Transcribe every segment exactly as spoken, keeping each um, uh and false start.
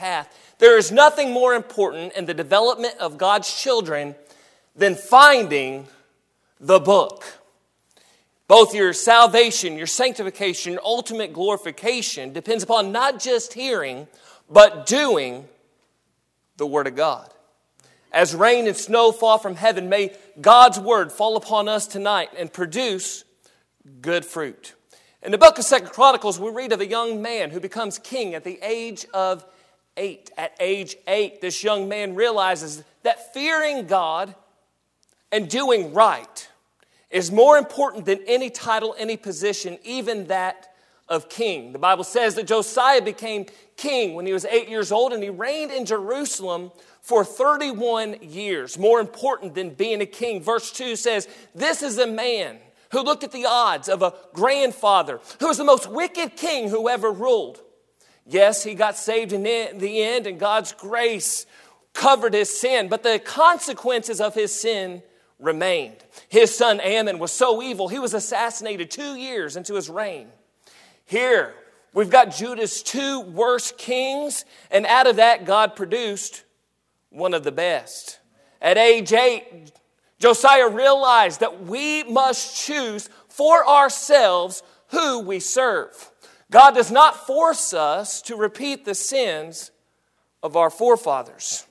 path. There is nothing more important in the development of God's children than finding the book. Both your salvation, your sanctification, your ultimate glorification depends upon not just hearing, but doing the Word of God. As rain and snow fall from heaven, may God's Word fall upon us tonight and produce good fruit. In the book of Second Chronicles, we read of a young man who becomes king at the age of eight. At age eight, this young man realizes that fearing God and doing right is more important than any title, any position, even that of king. The Bible says that Josiah became king when he was eight years old, and he reigned in Jerusalem for thirty-one years. More important than being a king. Verse two says, this is a man who looked at the odds of a grandfather who was the most wicked king who ever ruled. Yes, he got saved in the end, and God's grace covered his sin, but the consequences of his sin remained. His son Ammon was so evil, he was assassinated two years into his reign. Here, we've got Judah's two worst kings, and out of that, God produced one of the best. At age eight, Josiah realized that we must choose for ourselves who we serve. God does not force us to repeat the sins of our forefathers.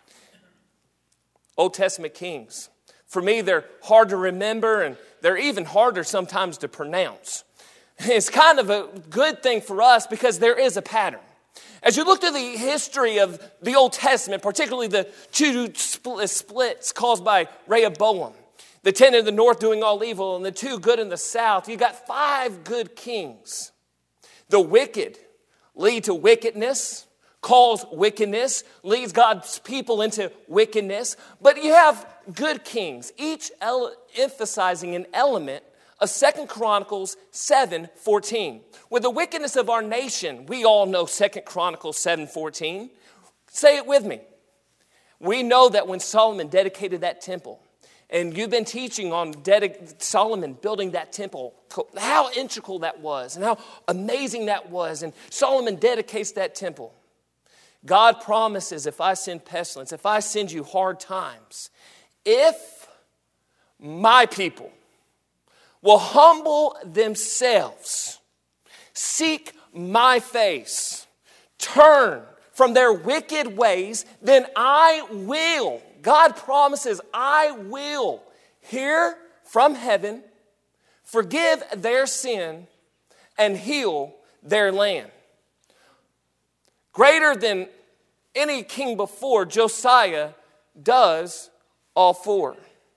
Old Testament kings. For me, they're hard to remember, and they're even harder sometimes to pronounce. It's kind of a good thing for us because there is a pattern. As you look through the history of the Old Testament, particularly the two splits caused by Rehoboam, the ten in the north doing all evil and the two good in the south, you got five good kings. The wicked lead to wickedness, cause wickedness, leads God's people into wickedness. But you have good kings, each ele- emphasizing an element of Second Chronicles seven fourteen. With the wickedness of our nation, we all know Second Chronicles seven fourteen. Say it with me. We know that when Solomon dedicated that temple, and you've been teaching on dedic- Solomon building that temple, how integral that was and how amazing that was. And Solomon dedicates that temple. God promises, if I send pestilence, if I send you hard times, if my people will humble themselves, seek my face, turn from their wicked ways, then I will, God promises, I will hear from heaven, forgive their sin, and heal their land. Greater than any king before, Josiah does all four.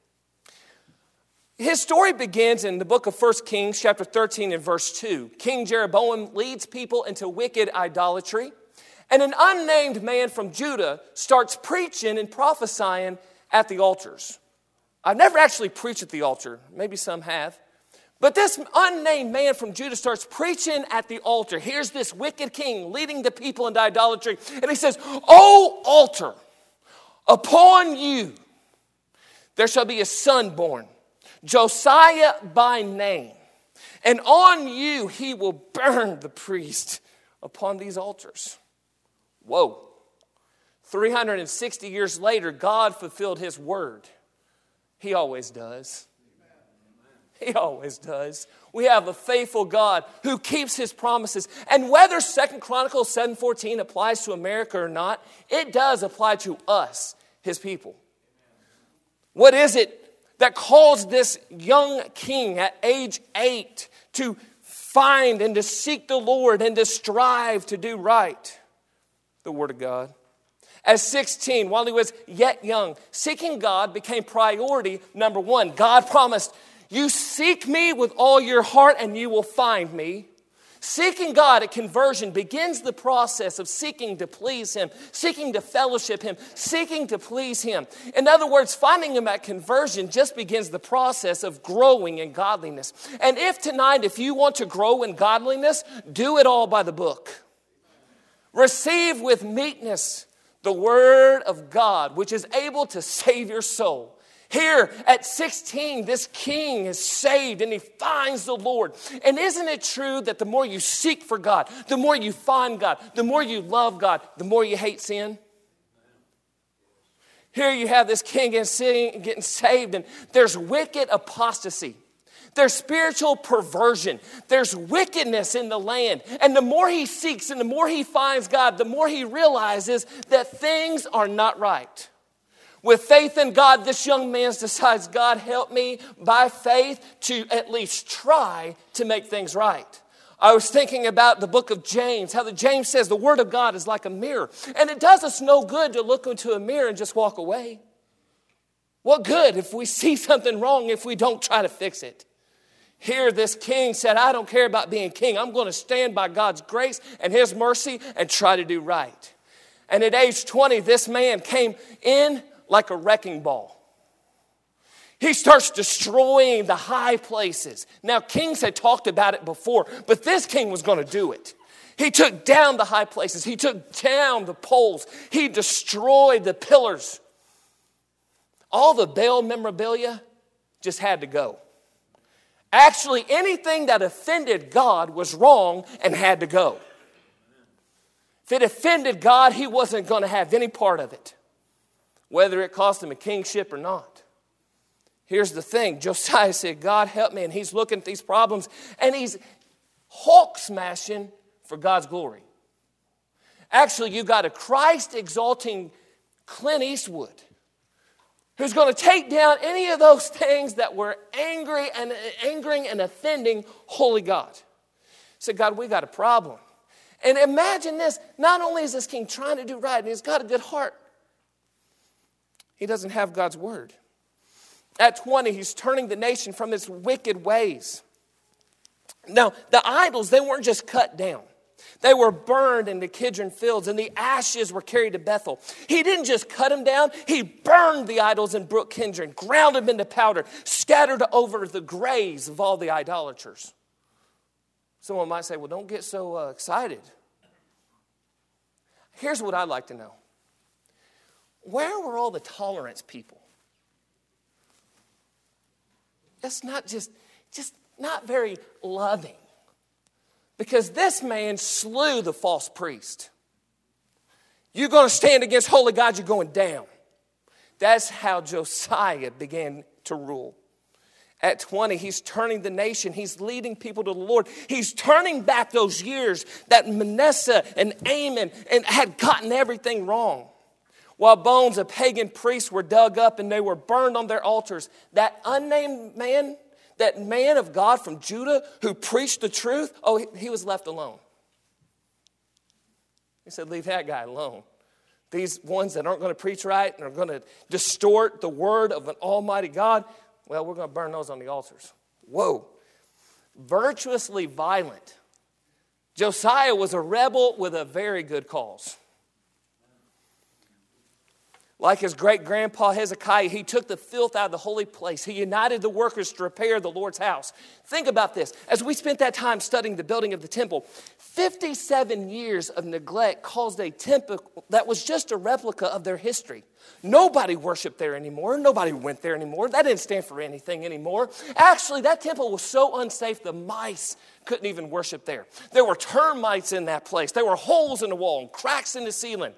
His story begins in the book of First Kings, chapter thirteen and verse two. King Jeroboam leads people into wicked idolatry, and an unnamed man from Judah starts preaching and prophesying at the altars. I've never actually preached at the altar. Maybe some have. But this unnamed man from Judah starts preaching at the altar. Here's this wicked king leading the people into idolatry. And he says, O altar, upon you there shall be a son born, Josiah by name. And on you he will burn the priest upon these altars. Whoa. three hundred sixty years later, God fulfilled his word. He always does. He always does. We have a faithful God who keeps his promises. And whether Second Chronicles seven fourteen applies to America or not, it does apply to us, his people. What is it that caused this young king at age eight to find and to seek the Lord and to strive to do right? The Word of God. At sixteen, while he was yet young, seeking God became priority number one. God promised, you seek me with all your heart and you will find me. Seeking God at conversion begins the process of seeking to please him, seeking to fellowship him, seeking to please him. In other words, finding him at conversion just begins the process of growing in godliness. And if tonight, if you want to grow in godliness, do it all by the book. Receive with meekness the word of God, which is able to save your soul. Here at sixteen, this king is saved and he finds the Lord. And isn't it true that the more you seek for God, the more you find God, the more you love God, the more you hate sin? Here you have this king getting saved, and there's wicked apostasy. There's spiritual perversion. There's wickedness in the land. And the more he seeks and the more he finds God, the more he realizes that things are not right. With faith in God, this young man decides, God, help me by faith to at least try to make things right. I was thinking about the book of James, how the James says the word of God is like a mirror. And it does us no good to look into a mirror and just walk away. What good if we see something wrong if we don't try to fix it? Here this king said, I don't care about being king. I'm going to stand by God's grace and his mercy and try to do right. And at age twenty, this man came in like a wrecking ball. He starts destroying the high places. Now, kings had talked about it before, but this king was going to do it. He took down the high places. He took down the poles. He destroyed the pillars. All the Baal memorabilia just had to go. Actually, anything that offended God was wrong and had to go. If it offended God, he wasn't going to have any part of it, whether it cost him a kingship or not. Here's the thing. Josiah said, God, help me. And he's looking at these problems, and he's Hulk smashing for God's glory. Actually, you got a Christ-exalting Clint Eastwood who's going to take down any of those things that were angry and angering and offending holy God. He said, God, we got a problem. And imagine this. Not only is this king trying to do right, and he's got a good heart, he doesn't have God's word. At twenty, he's turning the nation from its wicked ways. Now, the idols, they weren't just cut down. They were burned in the Kidron fields, and the ashes were carried to Bethel. He didn't just cut them down. He burned the idols in Brook Kidron, ground them into powder, scattered over the graves of all the idolaters. Someone might say, well, don't get so uh, excited. Here's what I'd like to know. Where were all the tolerance people? That's not just, just not very loving. Because this man slew the false priest. You're going to stand against holy God, you're going down. That's how Josiah began to rule. At twenty, he's turning the nation. He's leading people to the Lord. He's turning back those years that Manasseh and Amon and had gotten everything wrong. While bones of pagan priests were dug up and they were burned on their altars, that unnamed man, that man of God from Judah who preached the truth, oh, he, he was left alone. He said, leave that guy alone. These ones that aren't going to preach right and are going to distort the word of an almighty God, well, we're going to burn those on the altars. Whoa. Virtuously violent. Josiah was a rebel with a very good cause. Like his great-grandpa Hezekiah, he took the filth out of the holy place. He united the workers to repair the Lord's house. Think about this. As we spent that time studying the building of the temple, fifty-seven years of neglect caused a temple that was just a replica of their history. Nobody worshiped there anymore. Nobody went there anymore. That didn't stand for anything anymore. Actually, that temple was so unsafe, the mice couldn't even worship there. There were termites in that place. There were holes in the wall and cracks in the ceiling.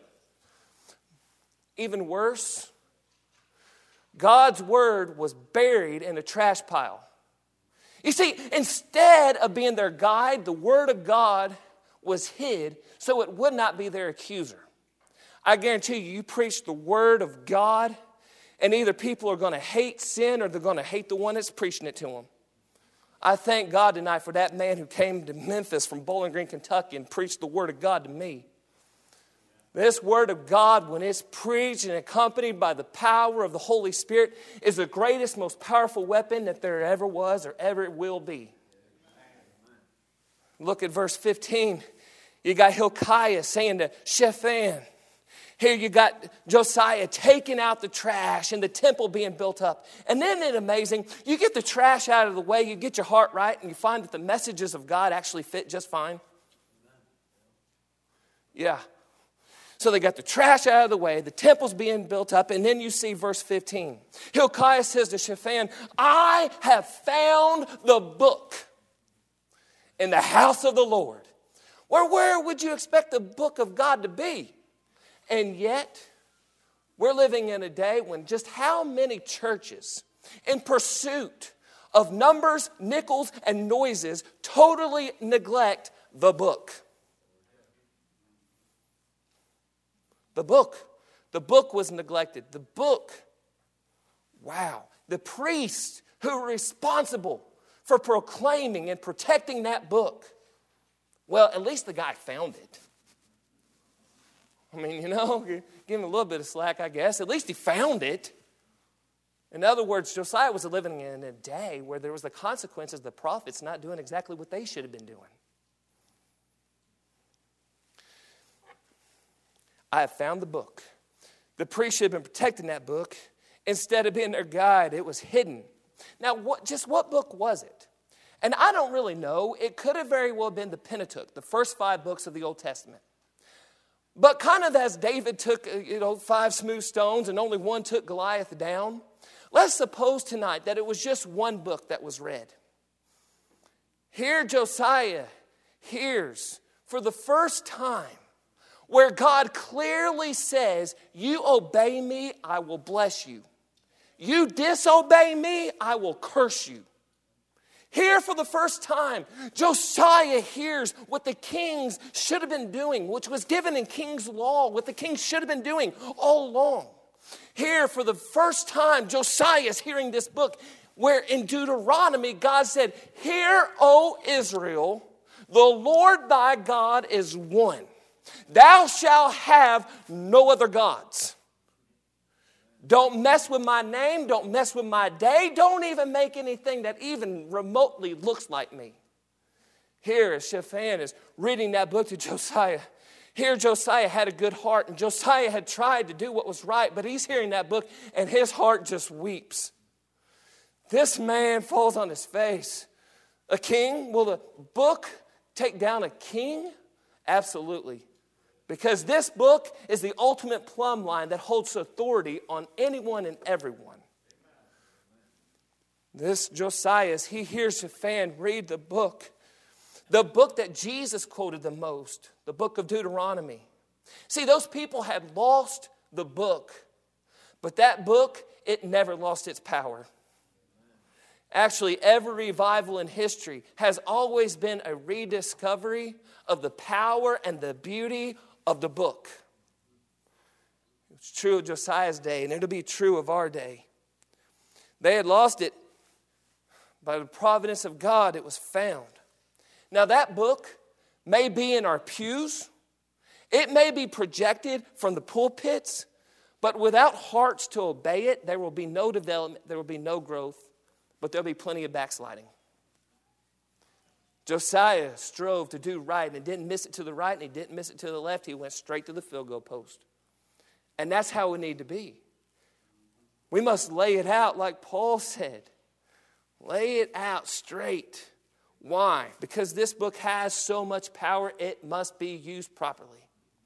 Even worse, God's word was buried in a trash pile. You see, instead of being their guide, the word of God was hid so it would not be their accuser. I guarantee you, you preach the word of God, and either people are going to hate sin or they're going to hate the one that's preaching it to them. I thank God tonight for that man who came to Memphis from Bowling Green, Kentucky, and preached the word of God to me. This word of God, when it's preached and accompanied by the power of the Holy Spirit, is the greatest, most powerful weapon that there ever was or ever will be. Look at verse fifteen. You got Hilkiah saying to Shaphan. Here you got Josiah taking out the trash and the temple being built up. And then it's amazing, you get the trash out of the way, you get your heart right, and you find that the messages of God actually fit just fine. Yeah. So they got the trash out of the way, the temple's being built up, and then you see verse fifteen. Hilkiah says to Shaphan, I have found the book in the house of the Lord. Well, where would you expect the book of God to be? And yet, we're living in a day when just how many churches, in pursuit of numbers, nickels, and noises, totally neglect the book. The book. The book was neglected. The book. Wow. The priests who were responsible for proclaiming and protecting that book. Well, at least the guy found it. I mean, you know, give him a little bit of slack, I guess. At least he found it. In other words, Josiah was living in a day where there was the consequences of the prophets not doing exactly what they should have been doing. I have found the book. The priest should have been protecting that book. Instead of being their guide, it was hidden. Now, what, just what book was it? And I don't really know. It could have very well been the Pentateuch, the first five books of the Old Testament. But kind of as David took, you know, five smooth stones and only one took Goliath down, let's suppose tonight that it was just one book that was read. Here Josiah hears for the first time where God clearly says, you obey me, I will bless you. You disobey me, I will curse you. Here for the first time, Josiah hears what the kings should have been doing, which was given in King's law, what the kings should have been doing all along. Here for the first time, Josiah is hearing this book where in Deuteronomy, God said, hear, O Israel, the Lord thy God is one. Thou shalt have no other gods. Don't mess with my name. Don't mess with my day. Don't even make anything that even remotely looks like me. Here, as Shaphan is reading that book to Josiah, here Josiah had a good heart, and Josiah had tried to do what was right, but he's hearing that book, and his heart just weeps. This man falls on his face. A king? Will the book take down a king? Absolutely. Because this book is the ultimate plumb line that holds authority on anyone and everyone. This Josiah, as he hears Shaphan read the book, the book that Jesus quoted the most, the book of Deuteronomy. See, those people had lost the book, but that book, it never lost its power. Actually, every revival in history has always been a rediscovery of the power and the beauty of the book. It's true of Josiah's day, and it'll be true of our day. They had lost it. By the providence of God, it was found. Now, that book may be in our pews. It may be projected from the pulpits, but without hearts to obey it, there will be no development, there will be no growth, but there'll be plenty of backsliding. Josiah strove to do right and didn't miss it to the right and he didn't miss it to the left. He went straight to the field goal post. And that's how we need to be. We must lay it out like Paul said. Lay it out straight. Why? Because this book has so much power, it must be used properly.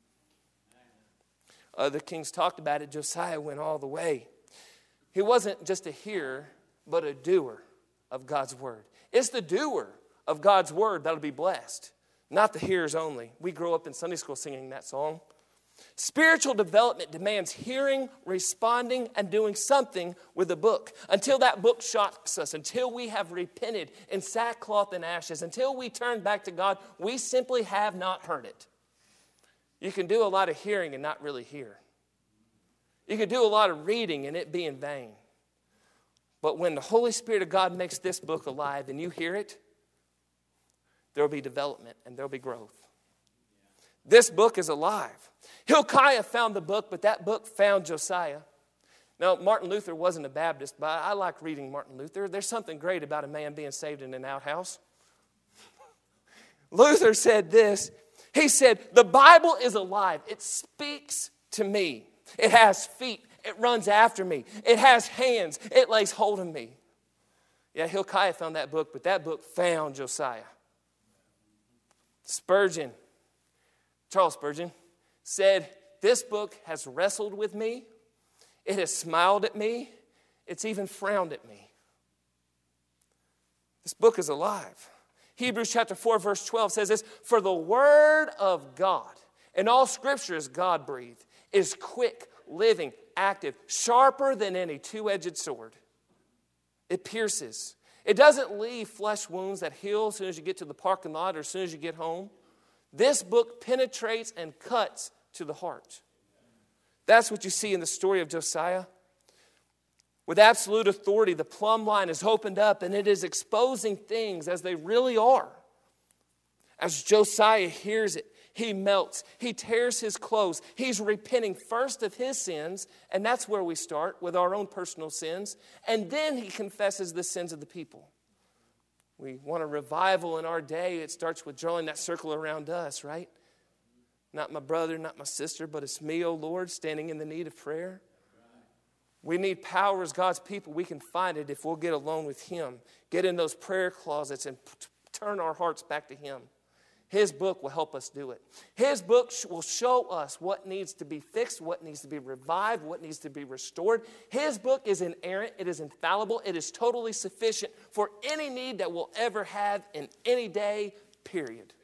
Other kings talked about it. Josiah went all the way. He wasn't just a hearer, but a doer of God's word. It's the doer of God's word that'll be blessed, not the hearers only. We grew up in Sunday school singing that song. Spiritual development demands hearing, responding, and doing something with the book. Until that book shocks us, until we have repented in sackcloth and ashes, until we turn back to God, we simply have not heard it. You can do a lot of hearing and not really hear. You can do a lot of reading and it be in vain. But when the Holy Spirit of God makes this book alive and you hear it, there will be development and there will be growth. This book is alive. Hilkiah found the book, but that book found Josiah. Now, Martin Luther wasn't a Baptist, but I like reading Martin Luther. There's something great about a man being saved in an outhouse. Luther said this. He said, the Bible is alive. It speaks to me. It has feet. It runs after me. It has hands. It lays hold of me. Yeah, Hilkiah found that book, but that book found Josiah. Spurgeon, Charles Spurgeon, said, This book has wrestled with me. It has smiled at me. It's even frowned at me. This book is alive. Hebrews chapter four, verse twelve says this, for the word of God, and all scripture is God-breathed, is quick, living, active, sharper than any two-edged sword. It pierces. It doesn't leave flesh wounds that heal as soon as you get to the parking lot or as soon as you get home. This book penetrates and cuts to the heart. That's what you see in the story of Josiah. With absolute authority, the plumb line is opened up and it is exposing things as they really are. As Josiah hears it, he melts. He tears his clothes. He's repenting first of his sins, and that's where we start, with our own personal sins. And then he confesses the sins of the people. We want a revival in our day. It starts with drawing that circle around us, right? Not my brother, not my sister, but it's me, O Lord, standing in the need of prayer. We need power as God's people. We can find it if we'll get alone with him. Get in those prayer closets and p- turn our hearts back to him. His book will help us do it. His book will show us what needs to be fixed, what needs to be revived, what needs to be restored. His book is inerrant. It is infallible. It is totally sufficient for any need that we'll ever have in any day, period.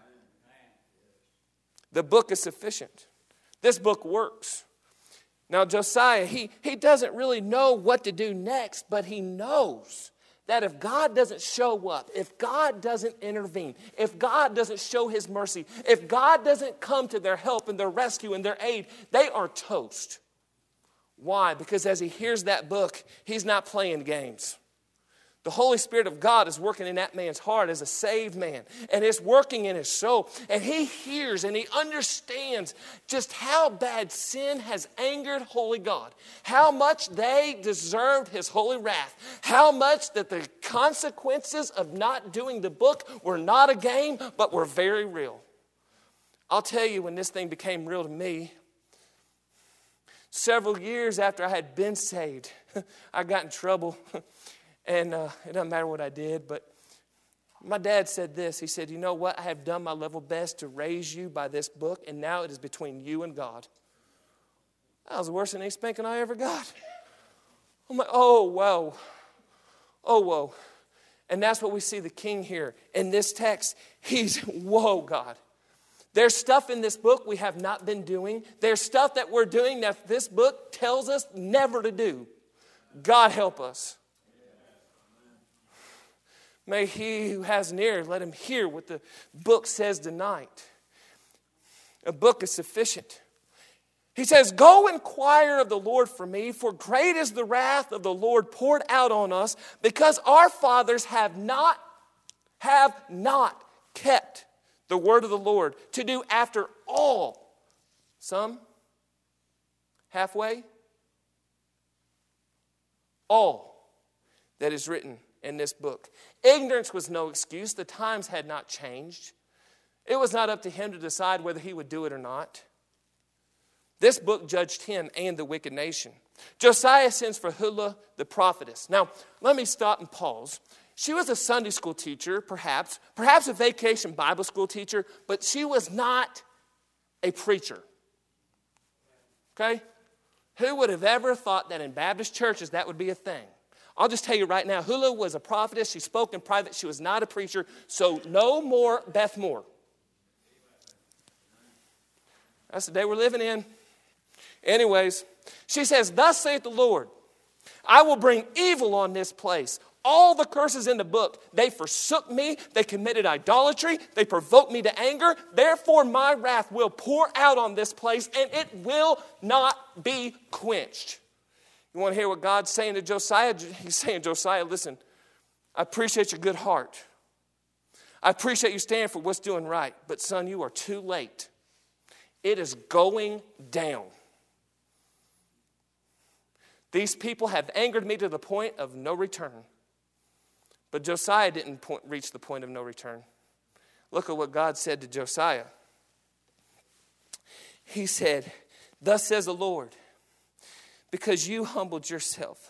The book is sufficient. This book works. Now, Josiah, he, he doesn't really know what to do next, but he knows that if God doesn't show up, if God doesn't intervene, if God doesn't show his mercy, if God doesn't come to their help and their rescue and their aid, they are toast. Why? Because as he hears that book, he's not playing games. The Holy Spirit of God is working in that man's heart as a saved man. And it's working in his soul. And he hears and he understands just how bad sin has angered holy God. How much they deserved his holy wrath. How much that the consequences of not doing the book were not a game, but were very real. I'll tell you when this thing became real to me. Several years after I had been saved, I got in trouble. And uh, it doesn't matter what I did, but my dad said this. He said, you know what? I have done my level best to raise you by this book, and now it is between you and God. That was worse than any spanking I ever got. I'm like, oh, whoa. Oh, whoa. And that's what we see the king here in this text. He's, whoa, God. There's stuff in this book we have not been doing. There's stuff that we're doing that this book tells us never to do. God help us. May he who has an ear, let him hear what the book says tonight. A book is sufficient. He says, go inquire of the Lord for me, for great is the wrath of the Lord poured out on us, because our fathers have not, have not kept the word of the Lord to do after all. Some, halfway, all that is written in this book. Ignorance was no excuse. The times had not changed. It was not up to him to decide whether he would do it or not. This book judged him and the wicked nation. Josiah sends for Huldah the prophetess. Now, let me stop and pause. She was a Sunday school teacher, perhaps, perhaps a vacation Bible school teacher, but she was not a preacher. Okay? Who would have ever thought that in Baptist churches that would be a thing? I'll just tell you right now, Huldah was a prophetess. She spoke in private. She was not a preacher. So no more Beth Moore. That's the day we're living in. Anyways, she says, thus saith the Lord, I will bring evil on this place. All the curses in the book, they forsook me. They committed idolatry. They provoked me to anger. Therefore, my wrath will pour out on this place, and it will not be quenched. You want to hear what God's saying to Josiah? He's saying, Josiah, listen, I appreciate your good heart. I appreciate you standing for what's doing right. But son, you are too late. It is going down. These people have angered me to the point of no return. But Josiah didn't point, reach the point of no return. Look at what God said to Josiah. He said, thus says the Lord, because you humbled yourself,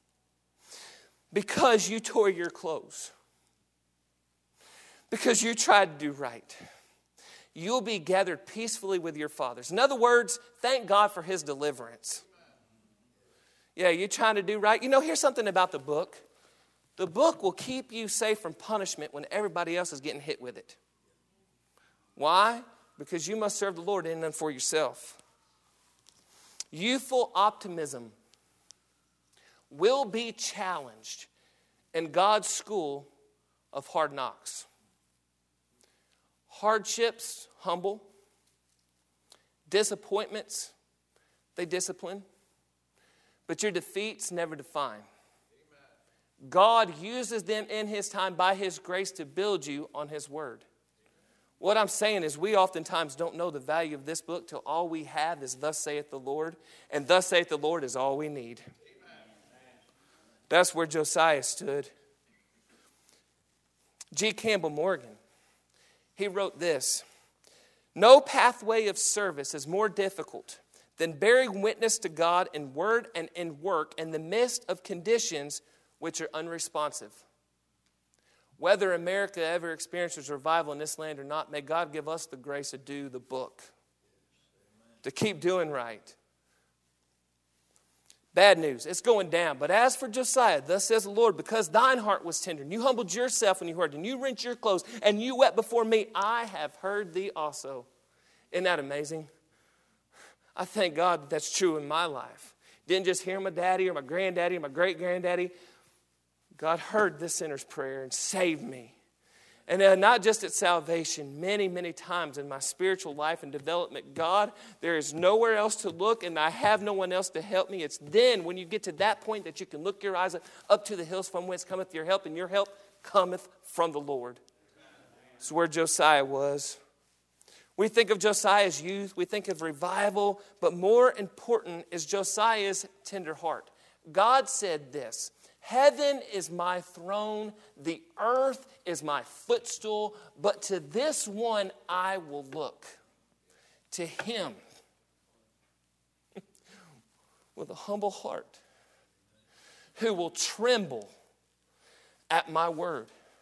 because you tore your clothes, because you tried to do right, you'll be gathered peacefully with your fathers. In other words, thank God for his deliverance. Yeah, you're trying to do right. You know, here's something about the book. The book will keep you safe from punishment when everybody else is getting hit with it. Why? Because you must serve the Lord in and for yourself. Youthful optimism will be challenged in God's school of hard knocks. Hardships humble. Disappointments, they discipline. But your defeats never define. Amen. God uses them in his time by his grace to build you on his word. What I'm saying is we oftentimes don't know the value of this book till all we have is thus saith the Lord. And thus saith the Lord is all we need. Amen. That's where Josiah stood. G. Campbell Morgan, he wrote this: no pathway of service is more difficult than bearing witness to God in word and in work in the midst of conditions which are unresponsive. Whether America ever experiences revival in this land or not, may God give us the grace to do the book, to keep doing right. Bad news, it's going down. But as for Josiah, thus says the Lord, because thine heart was tender, and you humbled yourself when you heard, and you rent your clothes, and you wept before me, I have heard thee also. Isn't that amazing? I thank God that that's true in my life. Didn't just hear my daddy or my granddaddy or my great-granddaddy. God heard this sinner's prayer and saved me. And uh, not just at salvation, many, many times in my spiritual life and development, God, there is nowhere else to look and I have no one else to help me. It's then when you get to that point that you can look your eyes up, up to the hills from whence cometh your help, and your help cometh from the Lord. That's where Josiah was. We think of Josiah's youth, we think of revival, but more important is Josiah's tender heart. God said this: heaven is my throne, the earth is my footstool, but to this one I will look, to him with a humble heart, who will tremble at my word.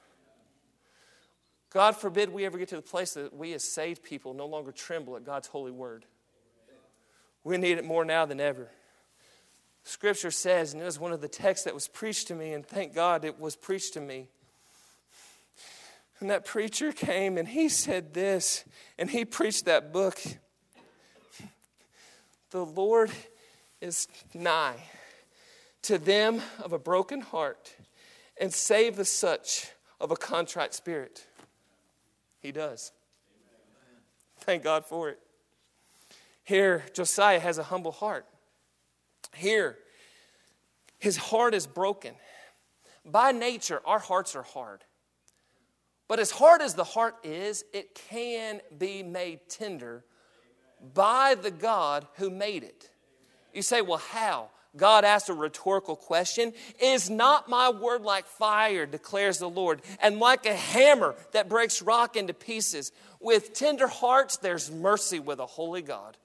God forbid we ever get to the place that we as saved people no longer tremble at God's holy word. We need it more now than ever. Scripture says, and it was one of the texts that was preached to me, and thank God it was preached to me. And that preacher came and he said this, and he preached that book. The Lord is nigh to them of a broken heart, and save the such of a contrite spirit. He does. Thank God for it. Here, Josiah has a humble heart. Here, his heart is broken. By nature, our hearts are hard. But as hard as the heart is, it can be made tender by the God who made it. You say, well, how? God asked a rhetorical question. Is not my word like fire, declares the Lord, and like a hammer that breaks rock into pieces? With tender hearts, there's mercy with a holy God.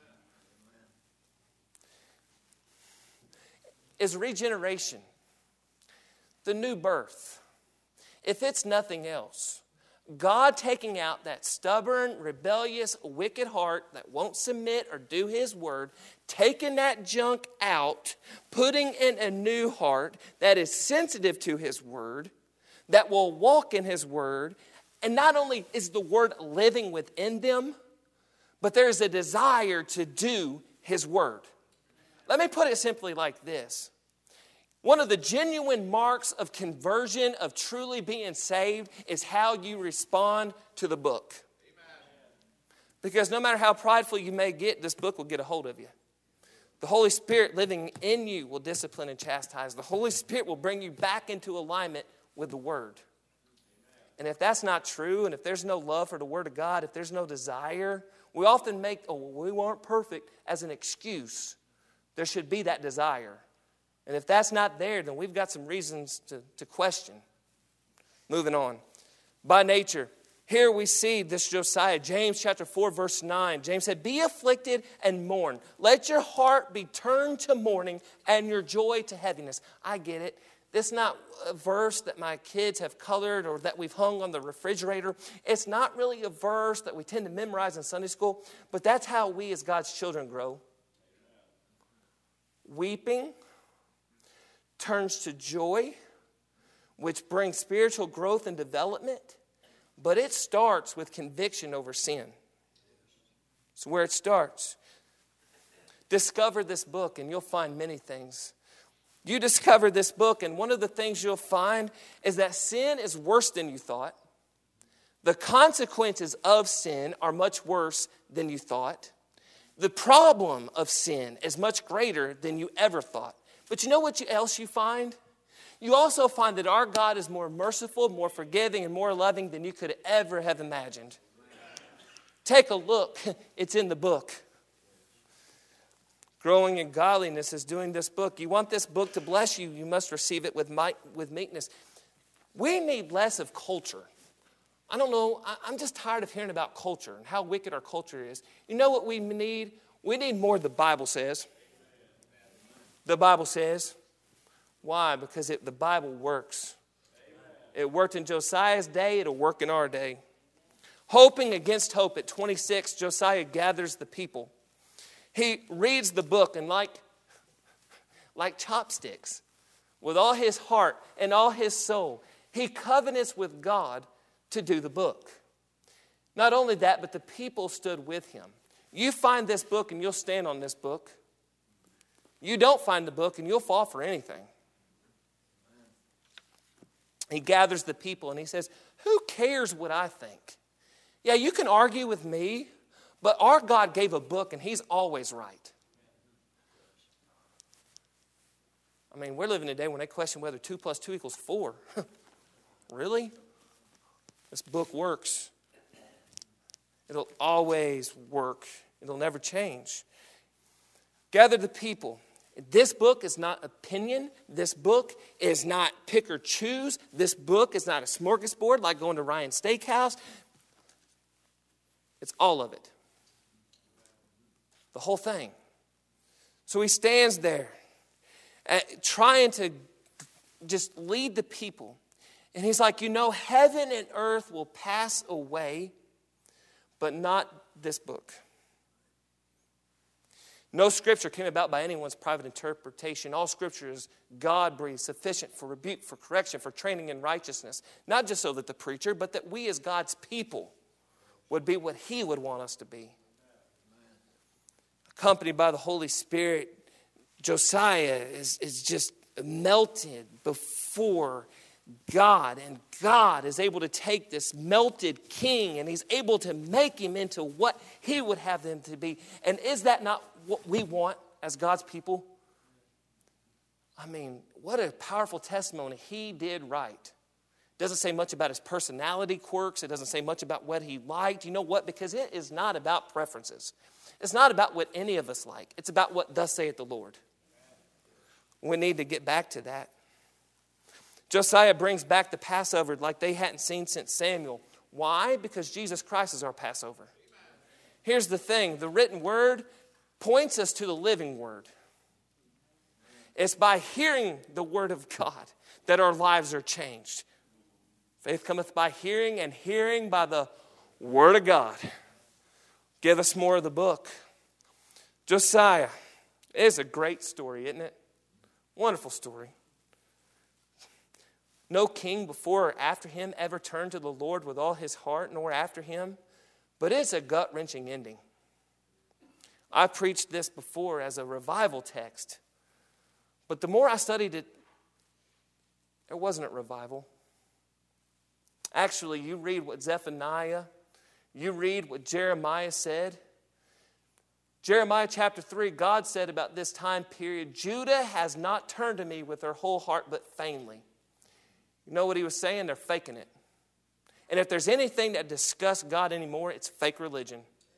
Is regeneration, the new birth, if it's nothing else, God taking out that stubborn, rebellious, wicked heart that won't submit or do his word, taking that junk out, putting in a new heart that is sensitive to his word, that will walk in his word, and not only is the word living within them, but there's a desire to do his word. Let me put it simply like this. One of the genuine marks of conversion, of truly being saved, is how you respond to the book. Because no matter how prideful you may get, this book will get a hold of you. The Holy Spirit living in you will discipline and chastise. The Holy Spirit will bring you back into alignment with the Word. And if that's not true, and if there's no love for the Word of God, if there's no desire, we often make, oh, well, we weren't perfect as an excuse. There should be that desire. And if that's not there, then we've got some reasons to, to question. Moving on. By nature, here we see this Josiah. James chapter four, verse nine. James said, be afflicted and mourn. Let your heart be turned to mourning and your joy to heaviness. I get it. This is not a verse that my kids have colored or that we've hung on the refrigerator. It's not really a verse that we tend to memorize in Sunday school, but that's how we as God's children grow. Weeping turns to joy, which brings spiritual growth and development, but it starts with conviction over sin. It's where it starts. Discover this book and you'll find many things. You discover this book, and one of the things you'll find is that sin is worse than you thought. The consequences of sin are much worse than you thought. The problem of sin is much greater than you ever thought. But you know what else you find? You also find that our God is more merciful, more forgiving, and more loving than you could ever have imagined. Take a look. It's in the book. Growing in godliness is doing this book. You want this book to bless you, you must receive it with might, with meekness. We need less of culture. I don't know, I'm just tired of hearing about culture and how wicked our culture is. You know what we need? We need more the Bible says. The Bible says. Why? Because it, the Bible works. It worked in Josiah's day, it'll work in our day. Hoping against hope, at twenty-six, Josiah gathers the people. He reads the book, and like, like chopsticks, with all his heart and all his soul, he covenants with God to do the book. Not only that, but the people stood with him. You find this book and you'll stand on this book. You don't find the book and you'll fall for anything. He gathers the people and he says, who cares what I think? Yeah, you can argue with me, but our God gave a book and he's always right. I mean, we're living in a day when they question whether two plus two equals four. Really? This book works. It'll always work. It'll never change. Gather the people. This book is not opinion. This book is not pick or choose. This book is not a smorgasbord like going to Ryan's Steakhouse. It's all of it. The whole thing. So he stands there uh, trying to just lead the people. And he's like, you know, heaven and earth will pass away, but not this book. No scripture came about by anyone's private interpretation. All scripture is God-breathed, sufficient for rebuke, for correction, for training in righteousness. Not just so that the preacher, but that we as God's people would be what he would want us to be. Accompanied by the Holy Spirit, Josiah is, is just melted before God. And God is able to take this melted king and he's able to make him into what he would have them to be. And is that not what we want as God's people? I mean, what a powerful testimony. He did right. Doesn't say much about his personality quirks. It doesn't say much about what he liked. You know what? Because it is not about preferences. It's not about what any of us like. It's about what thus saith the Lord. We need to get back to that. Josiah brings back the Passover like they hadn't seen since Samuel. Why? Because Jesus Christ is our Passover. Here's the thing. The written word points us to the living word. It's by hearing the word of God that our lives are changed. Faith cometh by hearing, and hearing by the word of God. Give us more of the book. Josiah is a great story, isn't it? Wonderful story. No king before or after him ever turned to the Lord with all his heart, nor after him. But it's a gut-wrenching ending. I preached this before as a revival text. But the more I studied it, it wasn't a revival. Actually, you read what Zephaniah, you read what Jeremiah said. Jeremiah chapter three, God said about this time period, Judah has not turned to me with their whole heart, but vainly. You know what he was saying? They're faking it. And if there's anything that disgusts God anymore, it's fake religion.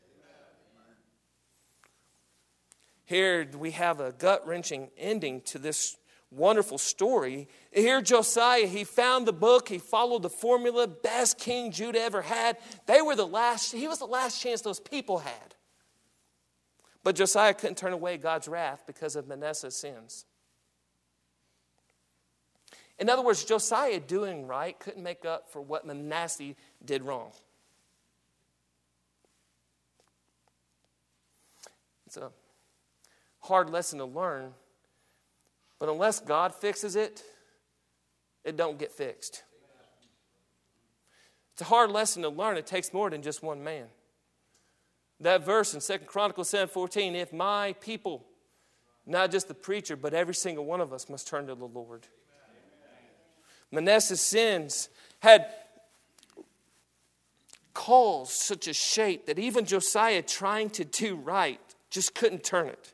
Here we have a gut-wrenching ending to this wonderful story. Here Josiah, he found the book, he followed the formula, best king Judah ever had. They were the last, he was the last chance those people had. But Josiah couldn't turn away God's wrath because of Manasseh's sins. In other words, Josiah doing right couldn't make up for what Manasseh did wrong. It's a hard lesson to learn, but unless God fixes it, it don't get fixed. It's a hard lesson to learn. It takes more than just one man. That verse in Second Chronicles seven fourteen, if my people, not just the preacher, but every single one of us must turn to the Lord. Manasseh's sins had caused such a shape that even Josiah trying to do right just couldn't turn it.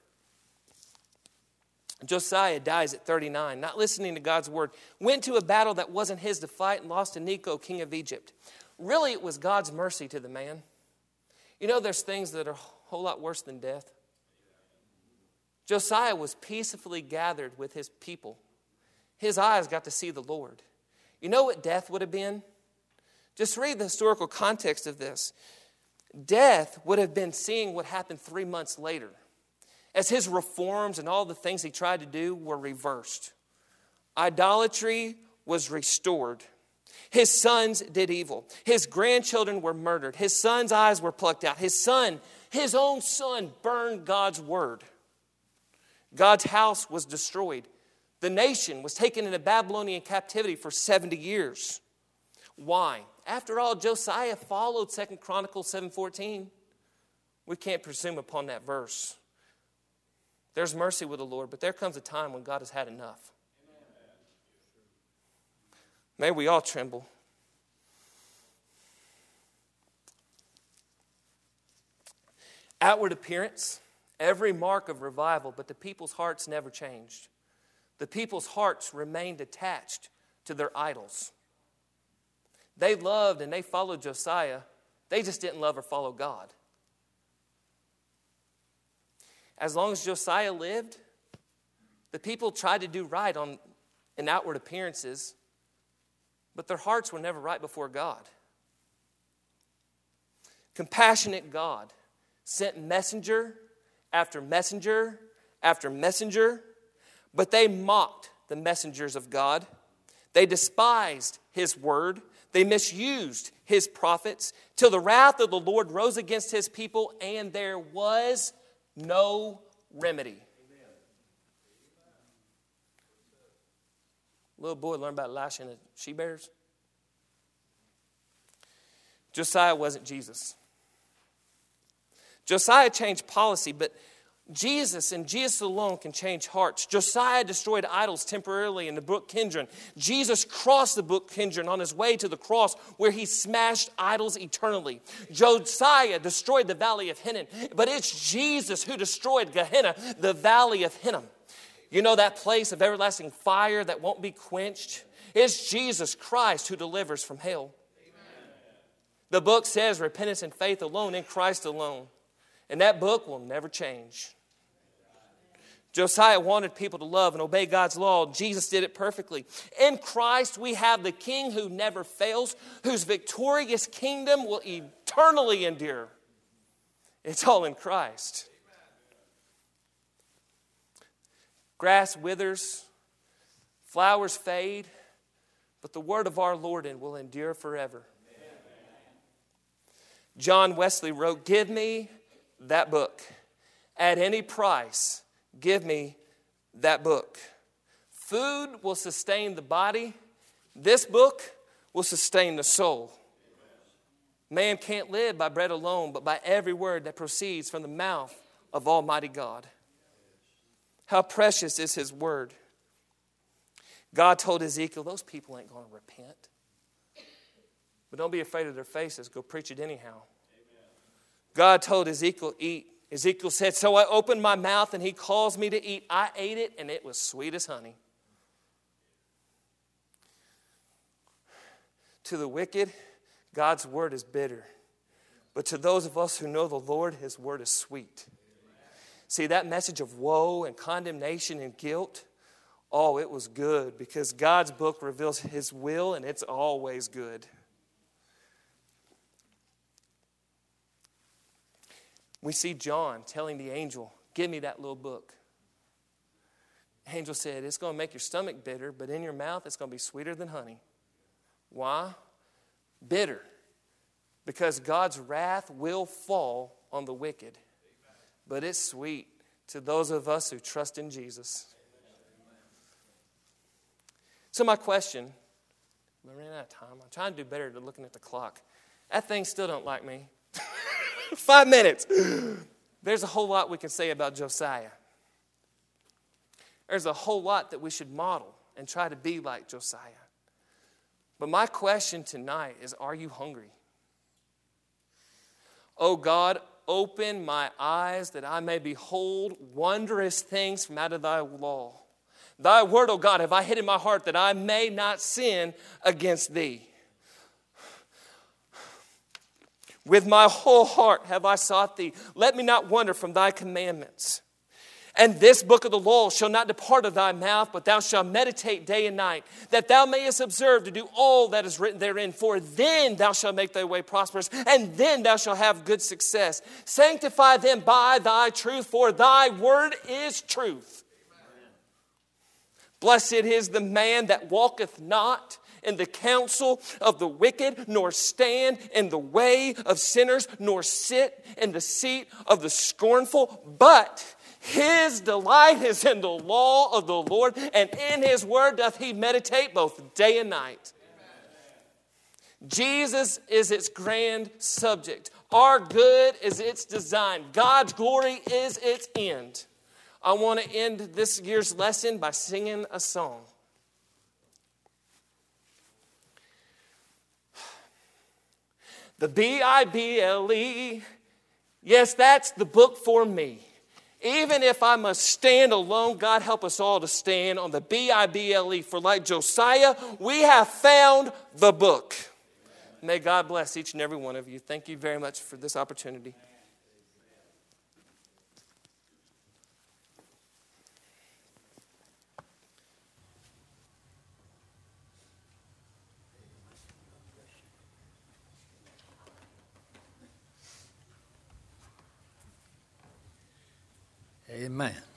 Josiah dies at thirty-nine, not listening to God's word. Went to a battle that wasn't his to fight and lost to Necho, king of Egypt. Really, it was God's mercy to the man. You know, there's things that are a whole lot worse than death. Josiah was peacefully gathered with his people. His eyes got to see the Lord. You know what death would have been? Just read the historical context of this. Death would have been seeing what happened three months later, as his reforms and all the things he tried to do were reversed. Idolatry was restored. His sons did evil. His grandchildren were murdered. His son's eyes were plucked out. His son, his own son, burned God's word. God's house was destroyed. The nation was taken into Babylonian captivity for seventy years. Why? After all, Josiah followed Second Chronicles seven fourteen. We can't presume upon that verse. There's mercy with the Lord, but there comes a time when God has had enough. May we all tremble. Outward appearance, every mark of revival, but the people's hearts never changed. The people's hearts remained attached to their idols. They loved and they followed Josiah. They just didn't love or follow God. As long as Josiah lived, the people tried to do right on in outward appearances, but their hearts were never right before God. Compassionate God sent messenger after messenger after messenger, but they mocked the messengers of God. They despised his word. They misused his prophets till the wrath of the Lord rose against his people, and there was no remedy. Little boy learned about lashing the she-bears. Josiah wasn't Jesus. Josiah changed policy, but Jesus and Jesus alone can change hearts. Josiah destroyed idols temporarily in the brook Kidron. Jesus crossed the brook Kidron on his way to the cross where he smashed idols eternally. Josiah destroyed the valley of Hinnom, but it's Jesus who destroyed Gehenna, the valley of Hinnom. You know that place of everlasting fire that won't be quenched? It's Jesus Christ who delivers from hell. Amen. The book says repentance and faith alone in Christ alone. And that book will never change. Josiah wanted people to love and obey God's law. Jesus did it perfectly. In Christ, we have the King who never fails, whose victorious kingdom will eternally endure. It's all in Christ. Grass withers, flowers fade, but the word of our Lord will endure forever. Amen. John Wesley wrote, "Give me that book. At any price, give me that book. Food will sustain the body. This book will sustain the soul. Man can't live by bread alone, but by every word that proceeds from the mouth of Almighty God." How precious is his word. God told Ezekiel, those people ain't going to repent. But don't be afraid of their faces. Go preach it anyhow. Amen. God told Ezekiel, eat. Ezekiel said, so I opened my mouth and he calls me to eat. I ate it and it was sweet as honey. To the wicked, God's word is bitter. But to those of us who know the Lord, his word is sweet. See, that message of woe and condemnation and guilt, oh, it was good because God's book reveals his will and it's always good. We see John telling the angel, give me that little book. Angel said, it's going to make your stomach bitter, but in your mouth it's going to be sweeter than honey. Why? Bitter. Because God's wrath will fall on the wicked. But it's sweet to those of us who trust in Jesus. So my question, I ran out of time. I'm trying to do better than looking at the clock. That thing still don't like me. Five minutes. There's a whole lot we can say about Josiah. There's a whole lot that we should model and try to be like Josiah. But my question tonight is, are you hungry? Oh God, open my eyes that I may behold wondrous things from out of thy law. Thy word, O God, have I hid in my heart that I may not sin against thee. With my whole heart have I sought thee. Let me not wander from thy commandments. And this book of the law shall not depart of thy mouth, but thou shalt meditate day and night, that thou mayest observe to do all that is written therein. For then thou shalt make thy way prosperous, and then thou shalt have good success. Sanctify them by thy truth, for thy word is truth. Amen. Blessed is the man that walketh not in the counsel of the wicked, nor stand in the way of sinners, nor sit in the seat of the scornful, but his delight is in the law of the Lord, and in his word doth he meditate both day and night. Amen. Jesus is its grand subject. Our good is its design. God's glory is its end. I want to end this year's lesson by singing a song. The B I B L E, yes, that's the book for me. Even if I must stand alone, God help us all to stand on the B I B L E. For like Josiah, we have found the book. May God bless each and every one of you. Thank you very much for this opportunity. Amen.